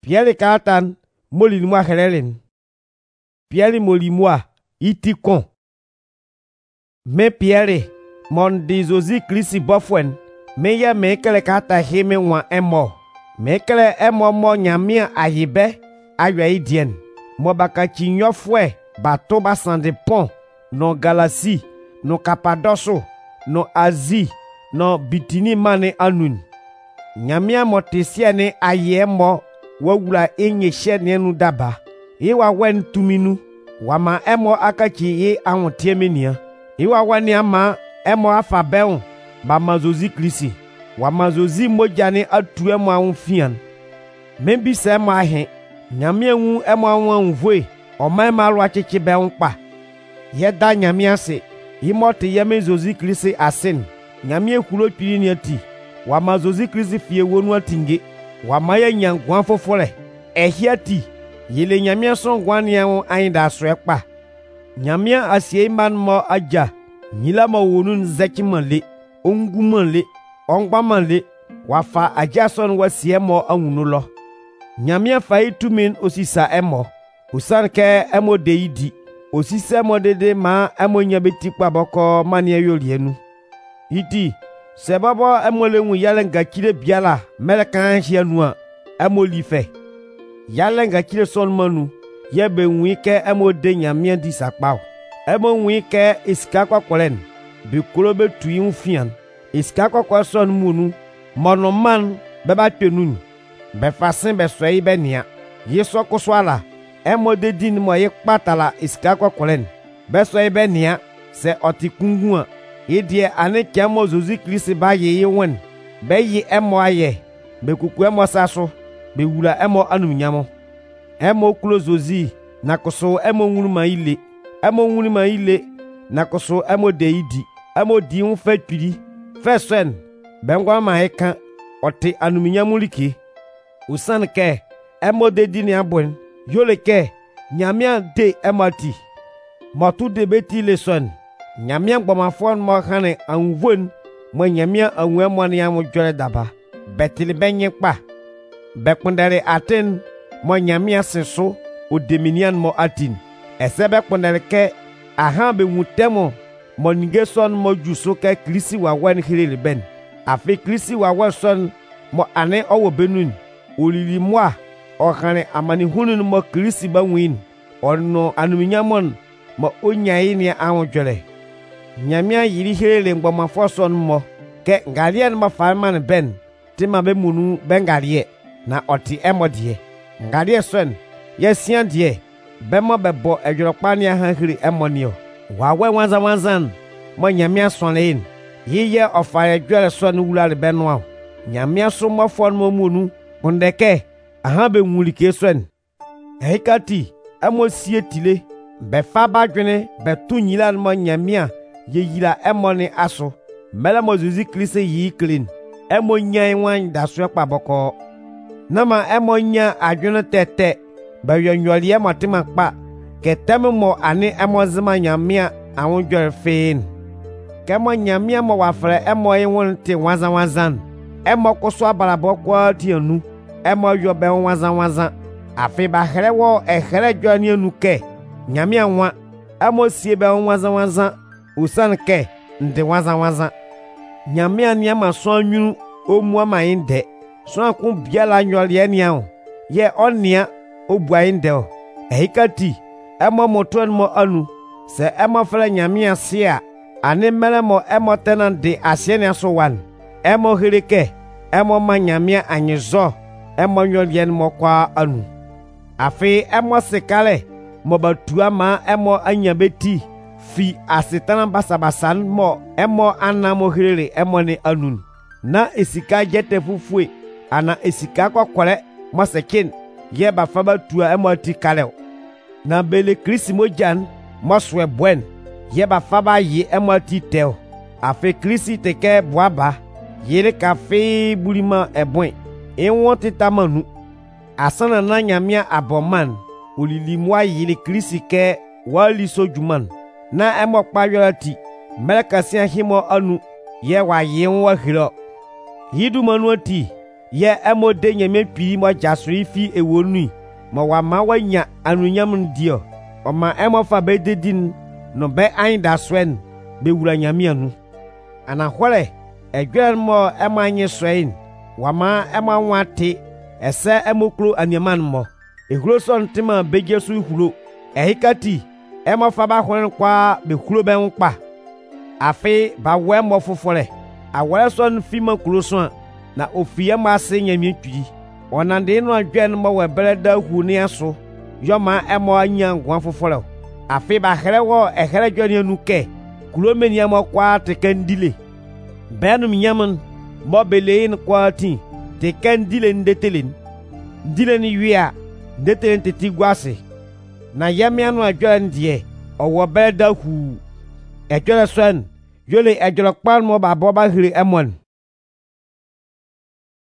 Pierre Katan, moli moi helelen. Pierre moli moi, iti kon. Me Pierre, mon de Josi Christi bofwen, me ya me kele kata heme wan emo. Me kele emo mo nyamia ayibe, aywe idien. Mo baka chinyo fwe, bato basande pon, no Galasi, no Kapadoso, no Azi, no Bitini mane anun. Nyamia motesia ne aye mo, wawula enye shenye nu daba. Iwa wen tuminu, wama emo akachi ye anwo tiemenia. Iwa wani ama emo afabeon, ba mazozi klisi. Wamazozi mojane atu emo anwo fian. Membi se emo ahen, nyamia wu emo anwo anvwe, oma ema alwa cheche be unkpa. Yeda nyamia se, imote yeme zozi klisi asen. Nyamia kulo pili ni ati. Wamazozi klisi fie wonu atinge. Wamaya nyangwan fofole. Ehiati. Yele nyamia son gwani ya ainda aswekpa. Nyamia asye iman mo aja. Nyila mo wonun zeki manle. Ongu manle. Ongba manle. Wafa aja son wasiye mo angunulo. Nyamia faitu min osisa emo. Usan ke emo deidi. Osisa mo dede ma emo nyabeti kwa boko manye yolienu. Iti. Sebabo emo lengu yalenga kile biala. Meleka anjia nua. Emo life. Yalenga kile son manu. Yebe nwike emo de nyamia di sakpao. Emo nwike iska kwa kolen. Bikulobe tuyi mfian. Iska kwa son munu. Monoman beba tenun. Befasin beswei benia. Yeso kuswala. Emo de din mo yek patala iska kwa kolen. Beswei benia. Se otikungua. Idie ane kiamo Josi Christi ba ye wen. Be yi emo aye. Be kuku emo saso. Be wula emo anumnyamo. Emo kulo Josi. Nakoso emo nguluma ile. Emo nguluma ile. Nakoso emo deidi. Emo di unfe pili. Feswen. Bengwa ma ekan. Ote anumnyamo like. Usan ke. Emo de dini abwen. Yole ke. Nyamia de emati. Motu de beti le son. Nyamia gbama fon mo khane anwon mo nyamia anwe mo ne am jore daba betili benye kpa bekundere aten mo nyamia seso odeminian mo atin ese bekundere ke aha be mutemo mo nigeson mo juso ke klisi wa wan hirele ben afi klisi wa wason mo ane owo benun olili moi o khane amani hunun mo klisi ba win onno anuminyamon mo onyai ni an jore. Nyamia yiri hirele ngoma foson mo. Ke ngalie ma farman ben. Tima be munu ben ngalie. Na oti emodie. Ngalie son. Yesian die. Bemo bebo ejolokpani ahankiri emonio. Wawe wanzan. Mo nyamia sonlein. Yiye ofare jwele son wulale benwa. Nyamia so mo fon mo munu. Ondeke. Ahambe nwulike son. Hekati. Emo sietile. Befa badwene. Betu nyilan mo nyamia. Ye yila emo ni aso. Mela mo Josi Christi yi clean. Emo nya iwan da swekpa boko. Nama emo nya adwene tete. Ba yonyoli emo tima kpa. Ke teme mo ani emo zima nyamia awon jore fein. Ke mo nyamia mo wafre emo iwan te wazan. Emo kuswa balabo kwa ti anu. Emo yobe wazan. Afi ba here wo here jwani anu ke. Nyamia wa. Emo siebe wazan. Usan ke nde wazan. Nyamia nyama so nyu omu ama inde. So akun biala nyoli enia. Ye onia obua inde o. Ehikati emo motron mo anu. Se emo fele nyamia sia. Ane mele mo emo tenan de asienia so wan. Emo hirike. Emo ma nyamia anyizo. Emo nyoli en mo kwa anu. Afi emo sekale. Mo batua ma emo anyabeti. Fi asetana basabasan mo emo anamo hirele emo ne anun. Na esika jete fufue. Ana esika kwa kwale mo sekin. Ye bafaba tua emo ti kaleo. Na bele Christi mo jan mo swe bwen. Ye bafaba ye emo ti teo. Afe Christi teke boaba. Yele kafe bulima ebwen. Enwon ti tamanu. Asana na nyamia aboman. Olili mwa yele Christi ke wali sojuman. Na emo kpayolati. Meleka siya himo anu. Ye wa yen wa hilo. Hidu manuati. ye emo de nyame pii mo jasori fi ewonui mo wa ma wanya anunyam ndio o ma emo fa be dedin no be an da swen be wura nyame anu anahwere edwen mo emo anye swen wa ma emo anwate ese emo kro aniaman mo ehuro so ntima beje so huro ehikati emo fa ba hwen kwa be huro be nkpa afi ba we mo fofore awere so nfi ma kro so na ofie ma se nyame twi onande no adwen mo we bereda hu ne aso yoma emo anya ngwa foforo afi ba here wo ehere dwen anu ke kuro meni amo kwa te kandile benum nyaman mo belein kwa ti te kandile ndetelin ndile ni wia ndetelin te tigwase na yemi anu adwen die owo bereda hu edwen swan yole ejoro kpan mo ba bo ba hire emon